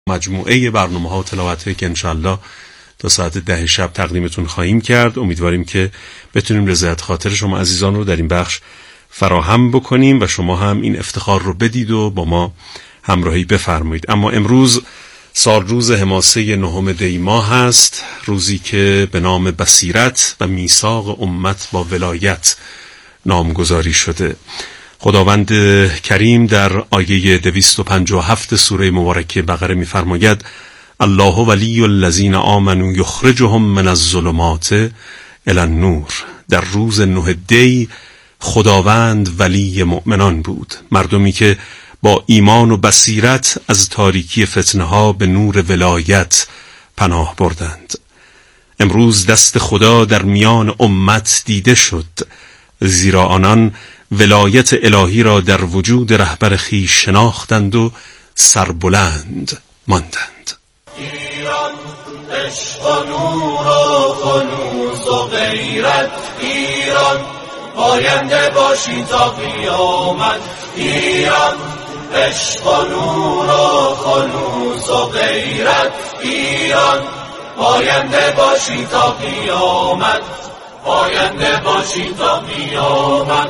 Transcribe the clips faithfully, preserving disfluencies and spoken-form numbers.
مجموعه برنامه ها و تلاوت هایی که انشالله تا ساعت ده شب تقدیمتون خواهیم کرد. امیدواریم که بتونیم رضایت خاطر شما عزیزان رو در این بخش فراهم بکنیم و شما هم این افتخار رو بدید و با ما همراهی بفرمایید. اما امروز سال روز حماسه نهم دی ماه هست، روزی که به نام بصیرت و میثاق امت با ولایت نامگذاری شده. خداوند کریم در آیه دویست و پنجاه و هفت سوره مبارکه بقره می‌فرماید: الله ولی الذین آمنوا یخرجهم من الظلمات الی النور. در روز نه دی خداوند ولی مؤمنان بود، مردمی که با ایمان و بصیرت از تاریکی فتنه ها به نور ولایت پناه بردند. امروز دست خدا در میان امت دیده شد، زیرا آنان ولایت الهی را در وجود رهبر خویش شناختند و سربلند ماندند. ایران عشق و نور و خلوص و غیرت، ایران پاینده باشی تا قیامت. ایران عشق و نور و خلوص و غیرت، ایران پاینده باشی تا قیامت، پاینده باشی تا قیامت.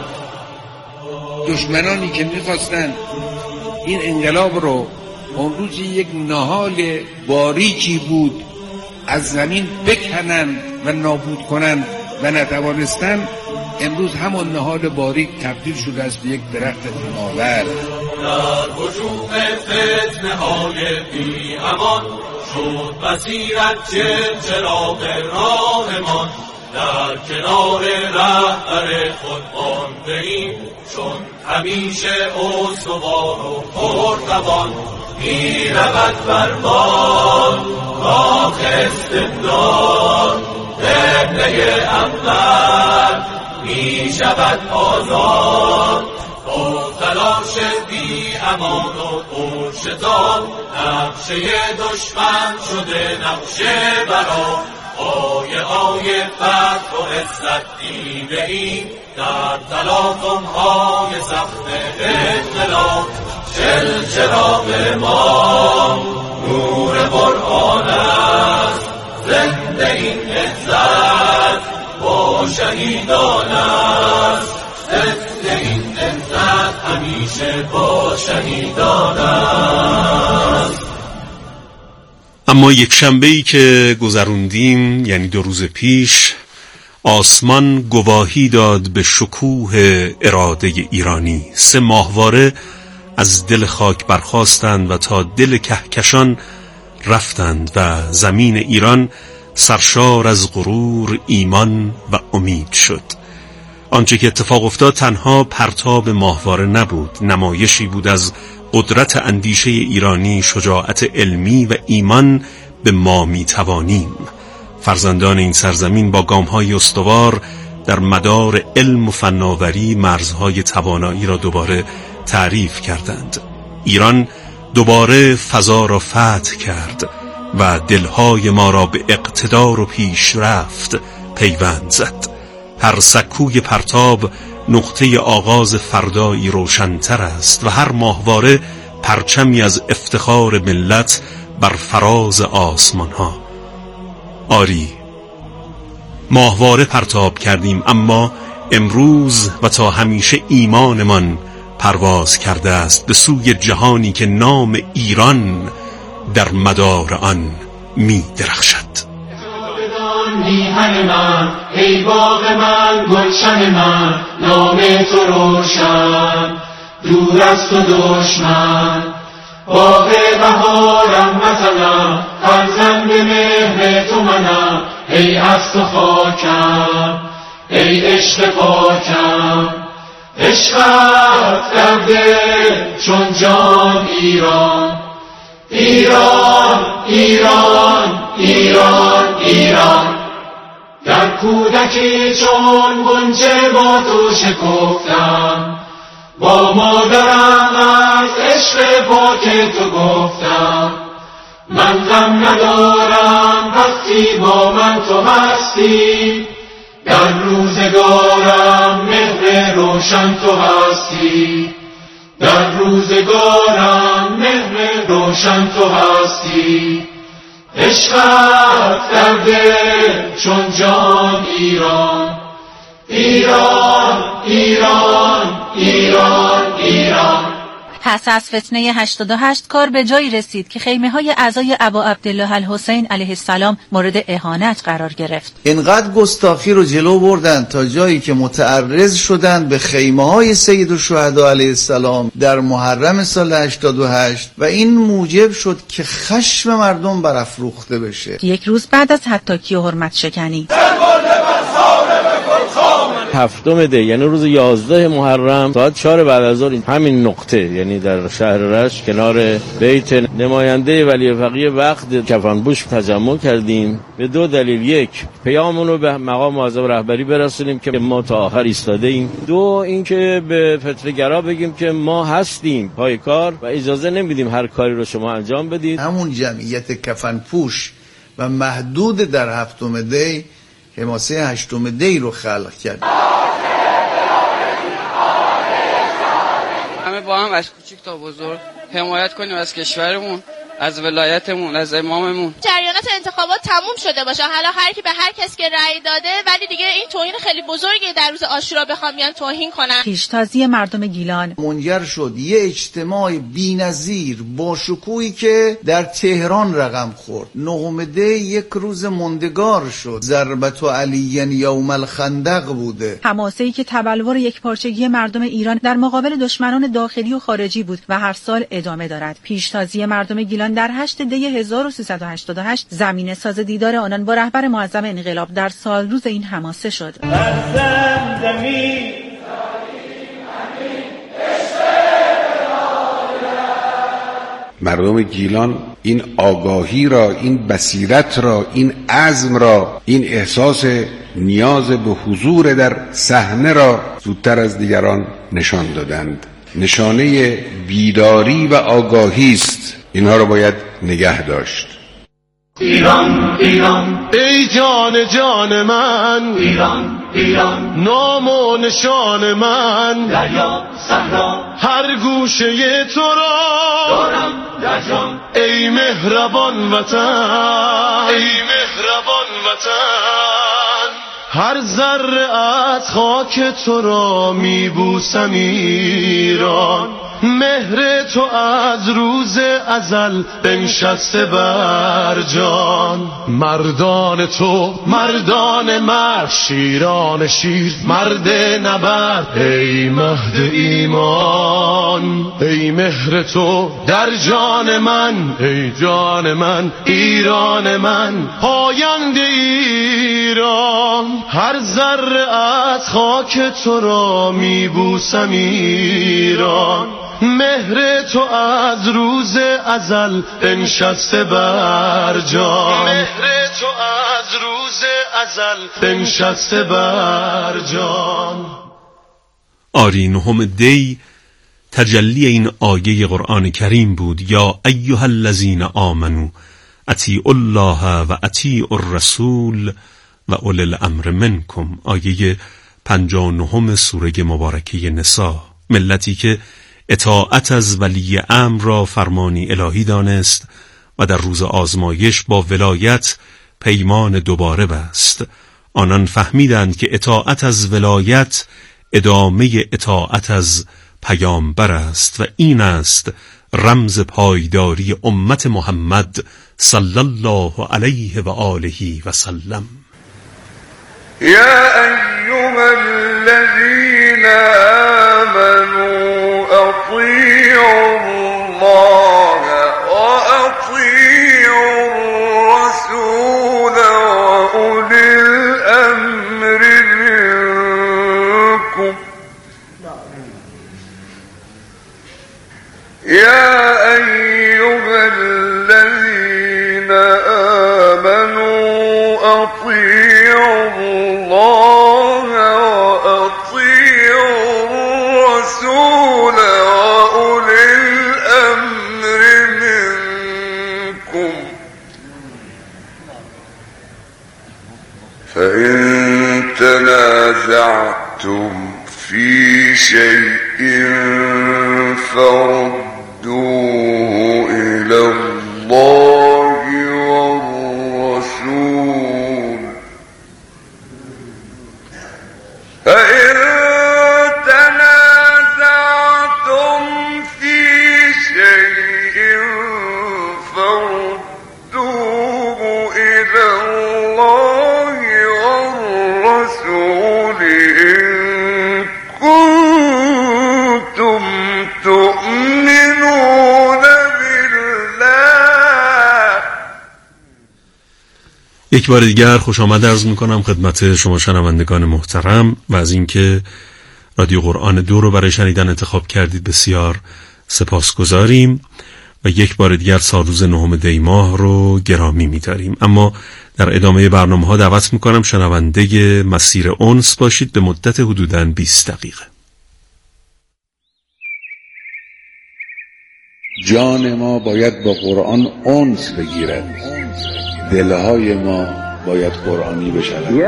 دشمنانی که میخواستن این انقلاب رو اون روزی یک نهال باریکی بود از زمین بکنن و نابود کنن و نتوانستن، امروز همون نهال باریک تبدیل شده است به یک درخت تناور. در وجود فتنه های بی امان شد بصیرت چراغ راهمان. در کنار رهبر خود مانده ایم، چون همیشه استوار و پرتوان. می رود بربان راه استبداد، قبله اول می شود آزاد. با تلاش بی امان و پرشتاب، نقشه دشمن شده نقشه برا. آیه آیه فتح و عزت دیده ایم، در تلاطم های سخت اختلاف. چل چراغ ما نور قرآن است، زنده این عزت با شهیدان است. زنده این عزت همیشه با شهیدان است. اما یک شنبه‌ای که گذروندیم، یعنی دو روز پیش، آسمان گواهی داد به شکوه اراده ایرانی. سه ماهواره از دل خاک برخاستند و تا دل کهکشان رفتند و زمین ایران سرشار از غرور، ایمان و امید شد. آنچه که اتفاق افتاد تنها پرتاب ماهواره نبود، نمایشی بود از قدرت اندیشه ایرانی، شجاعت علمی و ایمان به ما می توانیم. فرزندان این سرزمین با گام‌های استوار در مدار علم و فناوری مرزهای توانایی را دوباره تعریف کردند. ایران دوباره فضا را فتح کرد و دلهای ما را به اقتدار و پیشرفت پیوند زد. هر سکوی پرتاب نقطه آغاز فردایی روشن‌تر است و هر ماهواره پرچمی از افتخار ملت بر فراز آسمان ها. آری، ماهواره پرتاب کردیم، اما امروز و تا همیشه ایمانمان پرواز کرده است به سوی جهانی که نام ایران در مدار آن می درخشد. میهن من، ای باغ من، گلشن من، نام تو روشن، دور از تو دشمن. باغ بهارم مثلا، فرزند مهر تو منم، ای از تو خاکم، ای عشق پاکم. عشقت کرده چون جان ایران، ایران ایران ایران ایران. در کودکی چون غنچه با تو شکفتم، با مادرم از عشق پاک تو گفتم. من غم ندارم وقتی با من تو هستی، در روزگارم مهر روشن تو هستی. در روزگارم مهر روشن روشن تو هستی، عشقت در دل چون جان ایران، ایران ایران ایران ایران. پس از فتنه هشتاد و هشت کار به جایی رسید که خیمه های اعضای ابا عبدالله الحسین علیه السلام مورد اهانت قرار گرفت. اینقدر گستاخی رو جلو بردن تا جایی که متعرض شدند به خیمه های سید الشهدا علیه السلام در محرم سال هشتاد و هشت و این موجب شد که خشم مردم برافروخته بشه. یک روز بعد از حطاکی و حرمت شکنی، هفتم دی یعنی روز یازده محرم ساعت چهار بعد از ظهر همین نقطه یعنی در شهر رشت کنار بیت نماینده ولی فقیه وقت کفنپوش تجمع کردیم به دو دلیل: یک، پیاممون رو به مقام معظم رهبری برسونیم که ما تا آخر ایستاده ایم; دو، اینکه به فتنه‌گرا بگیم که ما هستیم پای کار و اجازه نمیدیم هر کاری رو شما انجام بدید. همون جمعیت کفنپوش و محدود در هفتم دی حماسه هشتم دی رو خلق کرد. همه با هم از کوچیک تا بزرگ حمایت کنیم از کشورمون، از ولایتمون، از اماممون. جریانات انتخابات تموم شده باشه، حالا هر کی به هر کس که رأی داده، ولی دیگه این توهین خیلی بزرگه در روز عاشورا بخوام بیان توهین کنن. پیشتازی مردم گیلان منجر شد یه اجتماع بی‌نظیر با شکوهی که در تهران رقم خورد. نهم دی یک روز موندگار شد. ضربت علی یوم الخندق بوده. حماسه‌ای که تبلور یک پارچگی مردم ایران در مقابل دشمنان داخلی و خارجی بود و هر سال ادامه دارد. پیشتازی مردم گیلان در هشت دی هزار و سیصد و هشتاد و هشت زمینه ساز دیدار آنان با رهبر معظم انقلاب در سال روز این حماسه شد. مردم گیلان این آگاهی را، این بصیرت را، این عزم را، این احساس نیاز به حضور در صحنه را زودتر از دیگران نشان دادند. نشانه بیداری و آگاهی است. اینها رو باید نگه داشت. ایران ایران ای جان جان من، ایران ایران نام و نشان من، دریا صحرا هر گوشه تو را دارم در جان. ای مهربان وطن، ای مهربان وطن، هر ذره از خاک تو را میبوسم ایران. مهر تو از روز ازل بنشسته بر جان. مردان تو مردان مرد، شیران شیر مرد نبرد، ای مهد ایمان. ای مهر تو در جان من، ای جان من، ایران من، پاینده ایران. هر ذره از خاک تو را میبوسم ایران. مهر تو از روز ازل بنشسته بر جان. مهر تو از روز ازل بنشسته بر جان. آری نهم دی تجلی این آیه قرآن کریم بود: یا ایها الذین آمنو اطیعوا الله و اطیعوا الرسول و اولی الامر منکم. آیه پنجاه و نه سوره مبارکه نساء. ملتی که اطاعت از ولی امر را فرمانی الهی دانست و در روز آزمایش با ولایت پیمان دوباره بست. آنان فهمیدند که اطاعت از ولایت ادامه اطاعت از پیامبر است و این است رمز پایداری امت محمد صلی الله علیه و آله و سلم. یا ایها الذین آمنوا اطیعوا الله و اطیعوا الرسول و اولی الامر منکم. یا ایها الذین آمنوا اطیعوا الله و اطیعوا الرسول و اولی الامر منکم. فإن تنازعتم في شيء فردوه إلى یک بار دیگر خوش آمد عرض میکنم خدمت شما شنوندگان محترم و از اینکه رادیو قرآن دو رو برای شنیدن انتخاب کردید بسیار سپاسگزاریم و یک بار دیگر سالروز نهم دی ماه رو گرامی می‌داریم. اما در ادامه برنامه ها دعوت میکنم شنونده مسیر انس باشید به مدت حدوداً بیست دقیقه. جان ما باید با قرآن انس بگیرد، دلهای ما باید قرآنی بشود.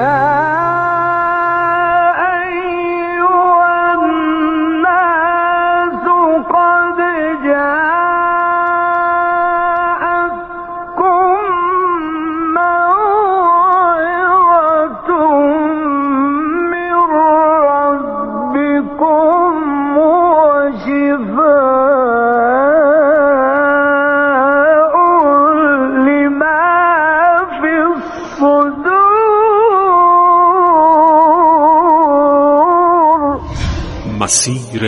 مسیر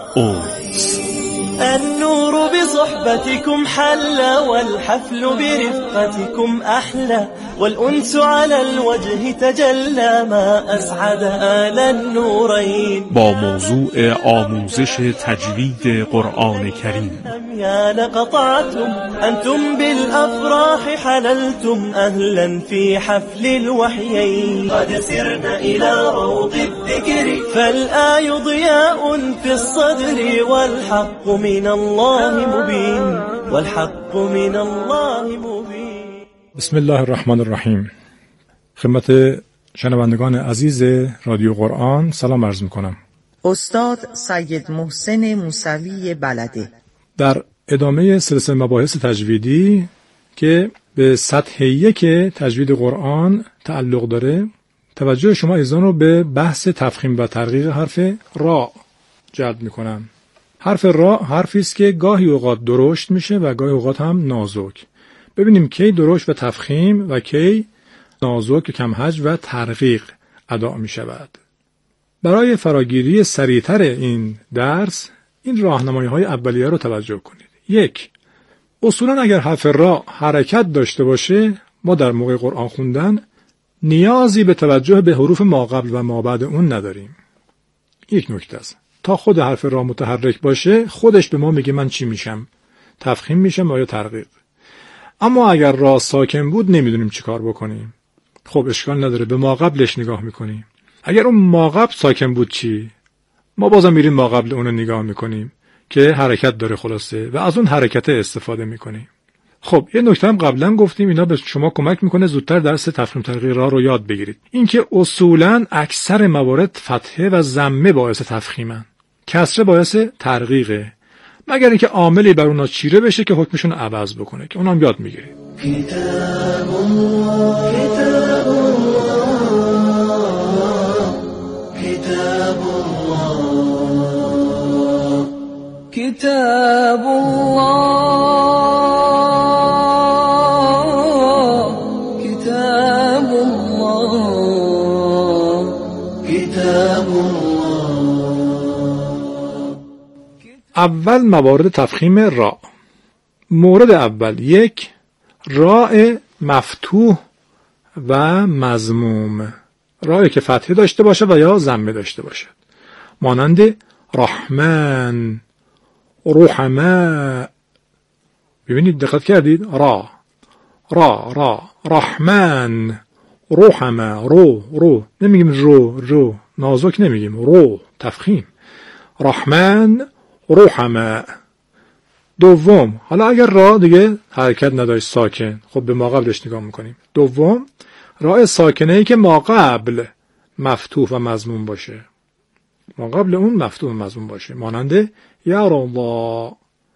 انس. النور بصحبتكم حلى والحفل برفقتكم أحلى والأنس على الوجه تجلى ما أسعد آل النورين. با موضوع آموزش تجوید قرآن کریم. يا لقطعتم أنتم بالأفراح حللتم أهلا في حفل الوحيين. قد سرنا إلى روض الذكر فالآي ضياء في الصدر والحق من الله مبين والحق من الله مبين. بسم الله الرحمن الرحیم. خدمت شنوندگان عزیز رادیو قرآن سلام عرض میکنم. استاد سید محسن موسوی بلده در ادامه سلسله مباحث تجویدی که به سطح یک تجوید قرآن تعلق داره، توجه شما ایزان رو به بحث تفخیم و ترقیق حرف را جلب میکنم. حرف را حرفی است که گاهی اوقات درشت میشه و گاهی اوقات هم نازک. ببینیم کی درشت و تفخیم و کی نازک کم حجم و ترقیق ادا میشود. برای فراگیری سریعتر این درس این راهنمایی‌های اولیه رو توجه کنید. یک، اصولا اگر حرف را حرکت داشته باشه ما در موقع قرآن خوندن نیازی به توجه به حروف ما قبل و ما بعد اون نداریم. یک نکته است. تا خود حرف را متحرک باشه خودش به ما میگه من چی میشم، تفخیم میشم یا ترقیق. اما اگر را ساکن بود نمیدونیم چی کار بکنیم. خب اشکال نداره، به ما قبلش نگاه میکنیم. اگر اون ما قبل ساکن بود چی؟ ما بازم میریم ما قبل اون رو نگاه میکنیم که حرکت داره خلاصه و از اون حرکت استفاده میکنیم. خب یه نکته هم قبلا گفتیم، اینا به شما کمک میکنه زودتر درس تفخیم ترقیق را رو یاد بگیرید. اینکه اصولا اکثر موارد فتحه و ضمه باعث تفخیمن، کسره باعث ترقیقه، مگر اینکه عاملی بر اونا چیره بشه که حکمشون عوض بکنه که اونم یاد میگیرید. کتاب الله کتاب الله کتاب الله کتاب الله کتاب الله کتاب الله. اول موارد تفخیم را. مورد اول، یک، راء مفتوح و مضموم، رائی که فتحه داشته باشه و یا ضمه داشته باشه، مانند رحمان، رحماء. ببینید دقت کردید؟ را را را رحمان، رحماء، رو رو نمیگیم رو رو نازک نمیگیم، رو تفخیم. رحمان رحماء. دوم، حالا اگر را دیگه حرکت نداشت ساکن، خب به ما قبلش نگاه میکنیم. دوم، را ساکنه ای که ما قبل مفتوح و مضموم باشه، ما قبل اون مفتوح و مضموم باشه، مانند یا الله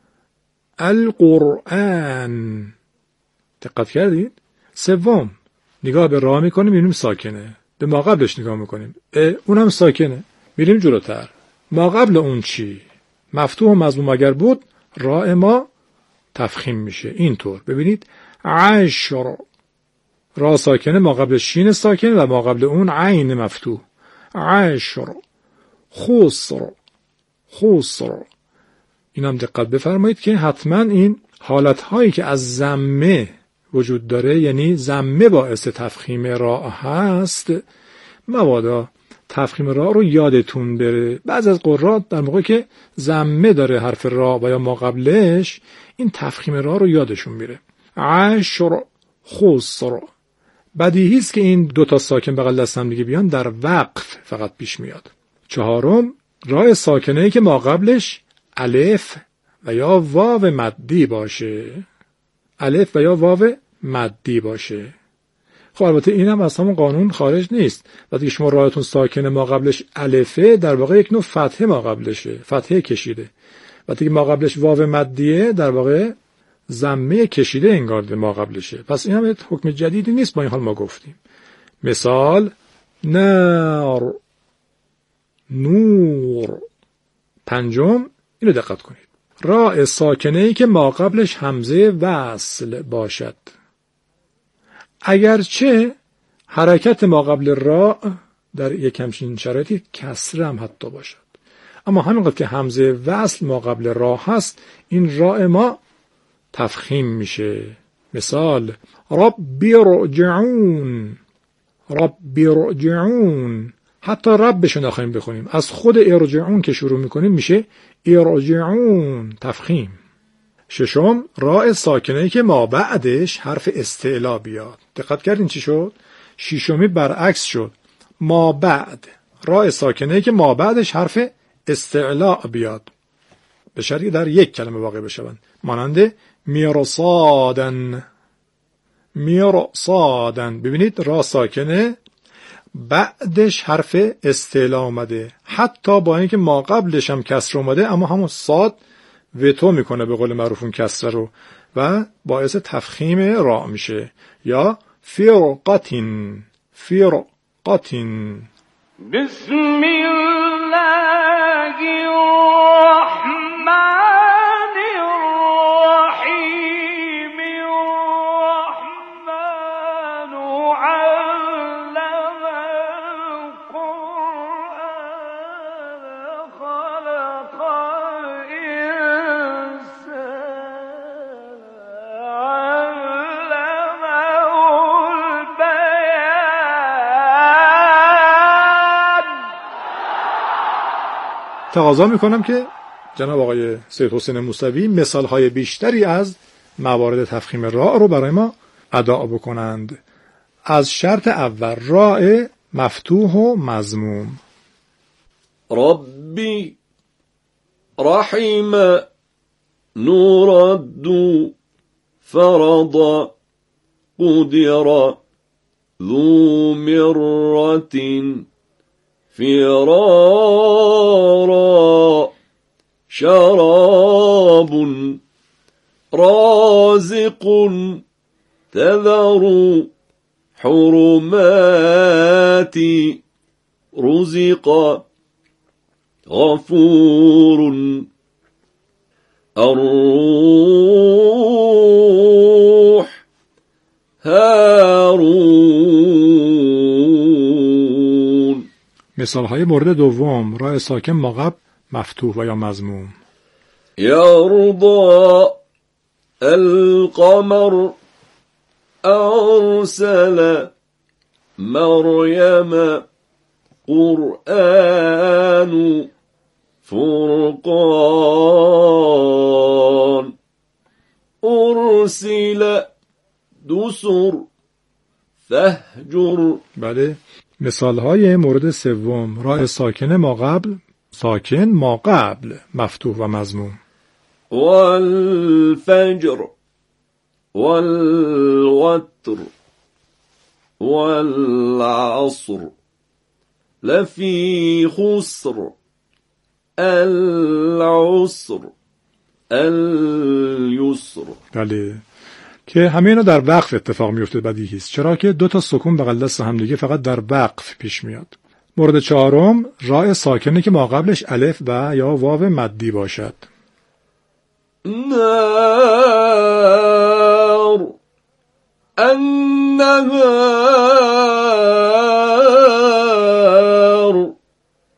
القرآن. دقت کردید؟ سوم، نگاه به را میکنیم میبینیم ساکنه، به ما قبلش نگاه میکنیم اونم ساکنه، میریم جلوتر. ما قبل اون چی؟ مفتوح و مضموم اگر بود را ما تفخیم میشه. اینطور ببینید عشر، را ساکنه، ما قبل شین ساکن و ما قبل اون عین مفتوح. عشر، خسر، خسر. این هم دقت بفرمایید که حتما این حالتهایی که از ضمه وجود داره، یعنی ضمه باعث تفخیم را هست، مبادا تفخیم را رو یادتون بره. بعض از قرات در موقعی که ضمه داره حرف را و یا ما قبلش، این تفخیم را رو یادشون میره. عشر، خسر. بدیهی است که این دو تا ساکن بغل دست هم دیگه بیان در وقف فقط پیش میاد. چهارم، راء ساکنه‌ای که ما قبلش الف و یا واو مدی باشه. الف و یا واو مدی باشه. خب البته این هم از همون قانون خارج نیست. وقتی شما راءتون ساکنه ما قبلش الفه، در واقع یک نوع فتحه ما قبلشه، فتحه کشیده. وقتی ما قبلش واو مدیه، در واقع ضمه کشیده انگار ما قبلشه. پس این هم حکم جدیدی نیست، با این حال ما گفتیم. مثال نار، نور. پنجم، اینو دقت کنید، راء ساکنه‌ای که ما قبلش همزه وصل باشد. اگرچه حرکت ما قبل راء در یک همچین شرایطی کسره هم حتی باشد، اما همینقدر که همزه وصل ما قبل راء هست، این راء ما تفخیم میشه. مثال ربی رجعون، ربی رجعون. حتی ربشو نخواهیم بخونیم، از خود ارجعون که شروع میکنیم میشه ارجعون، تفخیم. ششم، راء ساکنه‌ای که ما بعدش حرف استعلا بیاد. دقت کردین چی شد؟ ششمی برعکس شد، ما بعد راء ساکنه‌ای که ما بعدش حرف استعلا بیاد، به شرطی در یک کلمه واقع بشوند، مانند میرصادن، میرصادن. ببینید را ساکنه بعدش حرف استعلا اومده، حتی با اینکه ما قبلش هم کسر اومده، اما همون صاد وتو میکنه به قول معروف اون کسر رو و باعث تفخیم را میشه. یا فرقتین، فرقتین. بسم الله الرحمن الرحیم. الرحمن علم القرآن خلق الإنسان علمه البیان. تقاضا میکنم که جناب آقای سید حسین موسوی مثالهای بیشتری از موارد تفخیم راء رو برای ما ادا بکنند. از شرط اول، راء مفتوح و مضموم. ربی رحیم نورد فرض قدر ذو مرة فرارا شراب رازق تذر حرمات رزق غفور الروح هارون. مثال های مورد دوم، راء ساکن ماقب مفتوح و یا مضموم. یرضا القمر ارسل مریم قرآن فرقان ارسل دسر فهجر. بله. مثال های مورد سوم، راء ساکن ما قبل، ساکن ما قبل مفتوح و مضموم. والفجر والوتر والعصر لفی خسر العسر الیسر. بله، که همه اینا در وقف اتفاق میفته. بدیهی است، چرا که دو تا سکون بغل دست هم دیگه فقط در وقف پیش میاد. مورد چهارم، راء ساکنه که ما قبلش الف و یا واو مدی باشد. نار النهار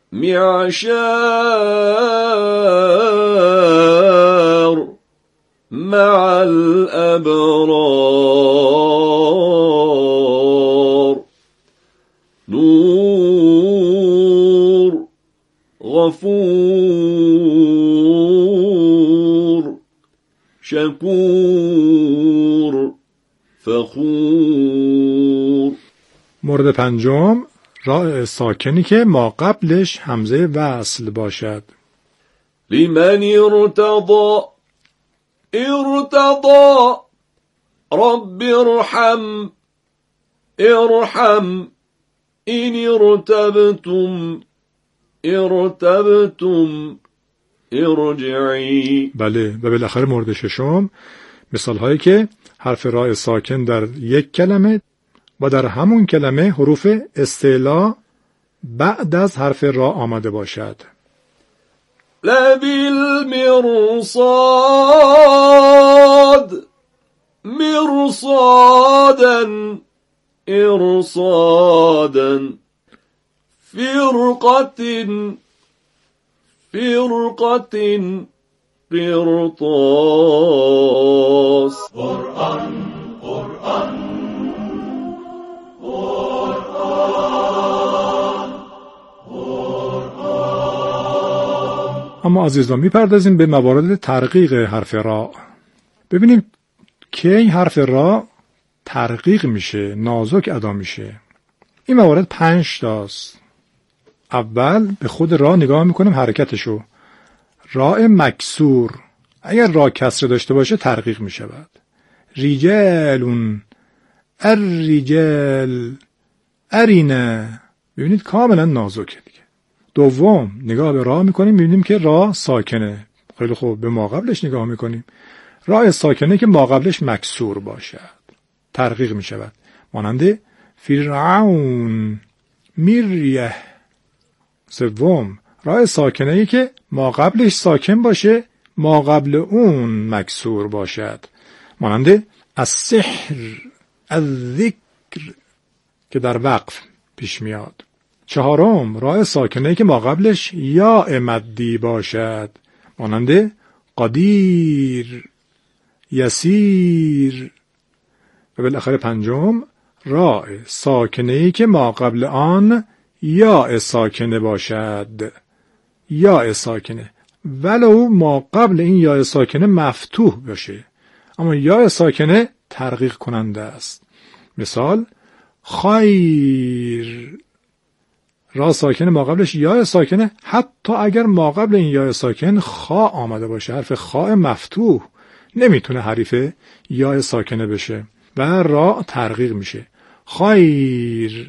معشار مع الأبرار نور غفور شکور فخور. مورد پنجم راء ساکنی که ما قبلش همزه وصل باشد. لمن ارتضى ارتضى رب ارحم ارحم این ارتبتم ارتبتم ارجعی. بله، و بالاخره مورد ششم مثال هایی که حرف راء ساکن در یک کلمه و در همون کلمه حروف استعلا بعد از حرف را آمده باشد. لبالمرصاد مرصادا ارصادا فرقة فرقة قرطاس. قرآن قرآن اما عزیزان میپردازیم به موارد ترقیق حرف را. ببینیم که این حرف را ترقیق میشه، نازک ادا میشه. این موارد پنج تاست. اول به خود را نگاه میکنیم حرکتشو. راء مکسور اگر را کسره داشته باشه ترقیق میشود. رجالون الرجال ارینه. ببینید کاملا نازکه دیگه. دوم نگاه به را میکنیم میبینیم که را ساکنه. خیلی خوب به ما قبلش نگاه میکنیم. را ساکنه که ما قبلش مکسور باشد ترقیق میشود. مانند فرعون میریه. سوم را ساکنه که ما قبلش ساکن باشه ما قبل اون مکسور باشد. مانند السحر الذکر که در وقف پیش میاد. چهارم راء ساکنه که ما قبلش یا مدی باشد. مانند قدیر یسیر. و بالاخره پنجم راء ساکنه که ما قبل آن یا ساکنه باشد. یا ساکنه ولو ما قبل این یا ساکنه مفتوح باشه اما یا ساکنه ترقیق کننده است. مثال خیر را ساکنه ما قبلش یا ساکنه حتی اگر ما قبل این یا ساکن خا آمده باشه. حرف خا مفتوح نمیتونه حریف یا ساکنه بشه و را ترقیق میشه. خیر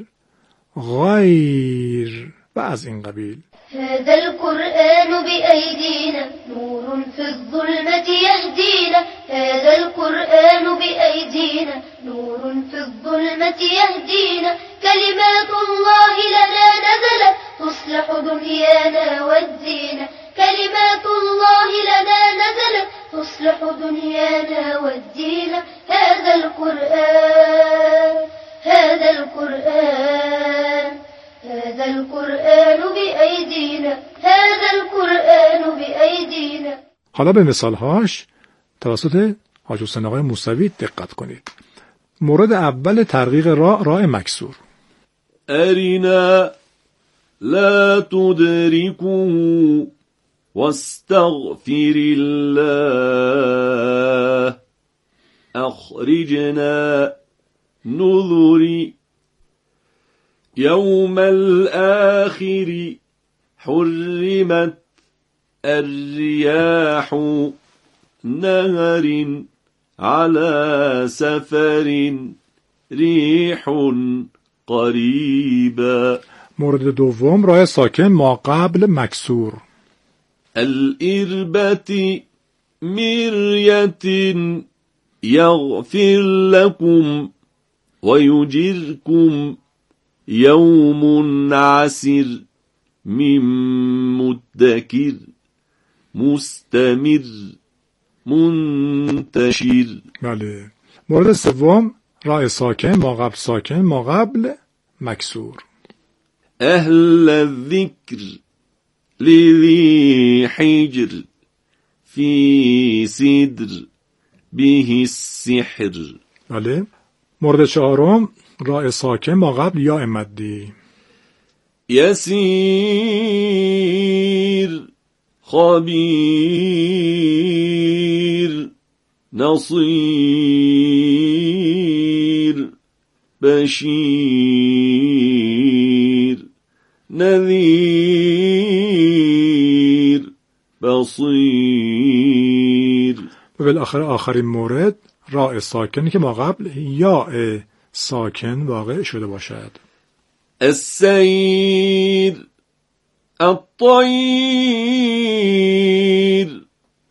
غیر و از این قبیل. هذا القرآن بأيدينا نور في الظلمة يهدينا. هذا القرآن بأيدينا نور في الظلمة يهدينا. كلمات الله لنا نزلت تصلح دنيانا والدين. كلمات الله لنا نزلت تصلح دنيانا والدين. هذا القرآن هذا القرآن هذا القرآن بأيدينا. هذا القرآن بأيدينا. حالا به مثالهاش توسط حاج حسین آقای موسوی دقت کنید. مورد اول ترقیق را راء مکسور. ارینا لا تدركه واستغفر الله اخرجنا نذری يوم الآخر حرمت الرياح نهر على سفر ريح قريبا. مورد دوم راء ساکن ما قبل مکسور. الإربة مرية يغفر لكم ويجركم يوم عسر من مدكر مستمر منتشر. بله. مورد سوم راء ساکن ما قبل ساکن ما قبل مکسور. اهل الذکر لذی حجر فی صدر به السحر. بله. مورد چهارم راء ساکن ما قبل یا مدی. یسیر، خبیر، نصیر، بشیر، نذیر، بصیر. و بالاخره آخرین مورد راء ساکنی که ما قبل یا ساکن واقع شده باشد. السیر، الطیر،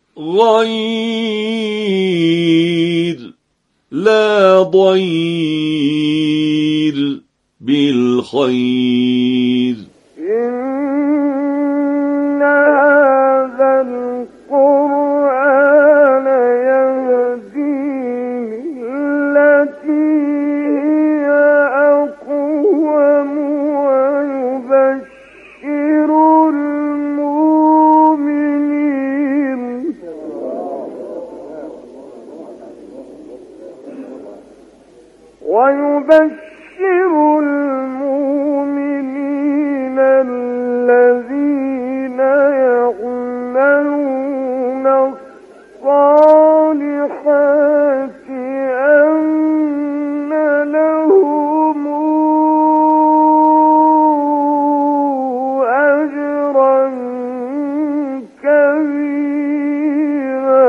غیر، لا ضیر، بالخیر. إن هذا القرآن يهدي للتي هي أقوم ويبشر المؤمنين ويبشر المؤمنين الذين يعملون الصالحات أن لهم أجرا كبيرا.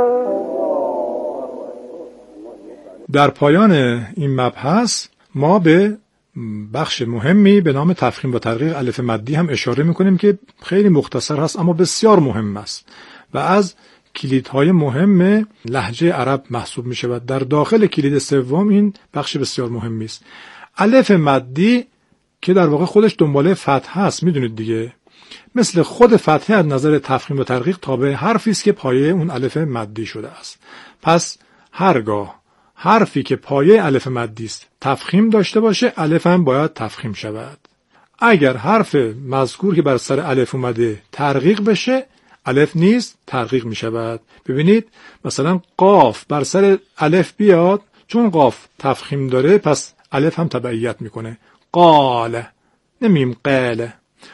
در پایان این مبحث ما به بخش مهمی به نام تفخیم و ترقیق الف مدی هم اشاره میکنیم که خیلی مختصر هست اما بسیار مهم است و از کلیدهای مهم لهجه عرب محسوب میشه و در داخل کلید سوم این بخش بسیار مهمی است. الف مدی که در واقع خودش دنباله فتحه است، میدونید دیگه، مثل خود فتحه از نظر تفخیم و ترقیق تابع حرفی است که پایه اون الف مدی شده است. پس هرگاه حرفی که پایه الف مدی است تفخیم داشته باشه، الف هم باید تفخیم شود. اگر حرف مذکور که بر سر الف اومده ترقیق بشه، الف نیز ترقیق می شود. ببینید مثلا قاف بر سر الف بیاد، چون قاف تفخیم داره پس الف هم تبعیت میکنه. قال، نمیم قال.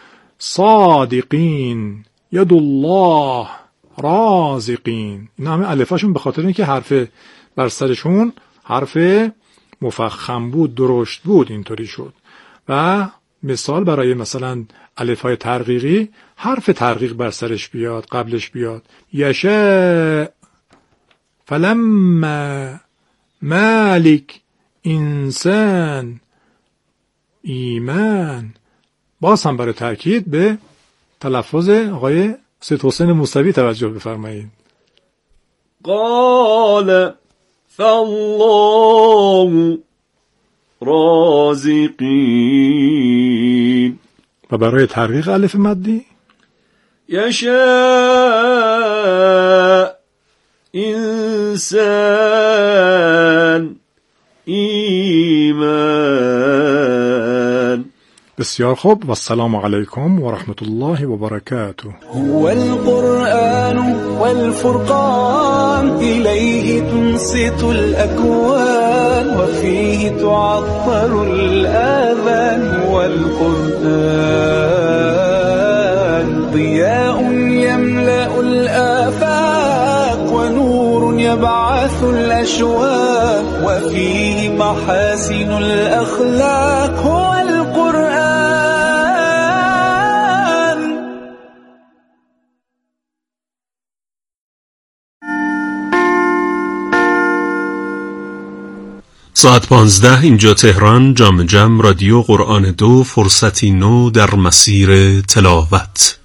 صادقین، ید الله، رازقین. این همه الفاشون به خاطر اینکه حرف بر سرشون حرف مفخم بود، درشت بود، اینطوری شد. و مثال برای مثلا الف‌های ترقیقی، حرف ترقیق بر سرش بیاد، قبلش بیاد. یشاء، فلما، مالک، انسان، ایمان. باز هم برای تأکید به تلفظ آقای سید حسین موسوی توجه بفرمایید. قال فالله رازقین. و برای ترقیق الف مدی یشاء، انسان، ایمان. بسیار خوب. و السلام علیکم و رحمت الله و برکاته. هو القرآن والفرقان إليه تنصت الأكوان وفيه تعطر الآذان. والقرآن ضياء يملأ الآفاق ونور يبعث الأشواق وفيه محاسن الأخلاق. هو القرآن. ساعت پانزده اینجا تهران، جام جم رادیو قرآن دو، فرصتی نو در مسیر تلاوت.